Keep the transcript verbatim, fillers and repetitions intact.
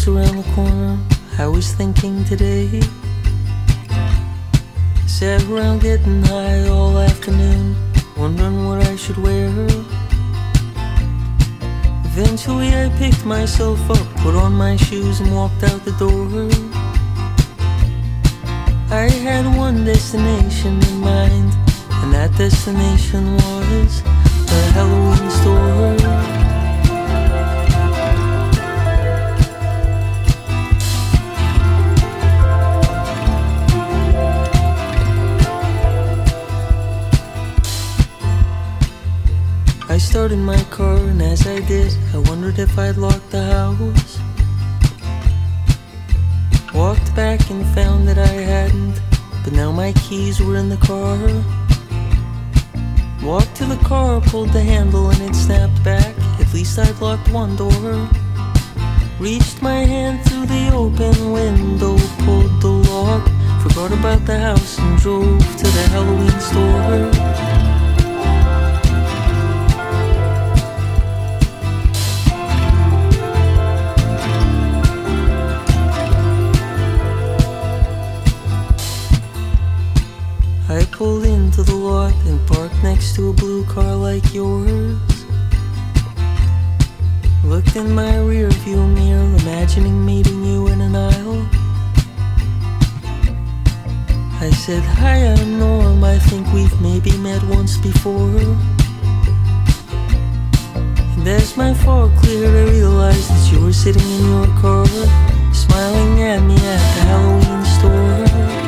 just around the corner. I was thinking today. Sat around getting high all afternoon, wondering what I should wear. Eventually I picked myself up, put on my shoes and walked out the door. I had one destination in mind, and that destination was the Halloween store. I started my car, and as I did, I wondered if I'd locked the house. Walked back and found that I hadn't, but now my keys were in the car. Walked to the car, pulled the handle, and it snapped back. At least I'd locked one door. Reached my hand through the open window, pulled the lock, forgot about the house, and drove to the Halloween store. I pulled into the lot and parked next to a blue car like yours. Looked in my rear view mirror, imagining meeting you in an aisle. I said, hi, I'm Norm, I think we've maybe met once before. And as my fog cleared, I realized that you were sitting in your car, smiling at me at the Halloween store.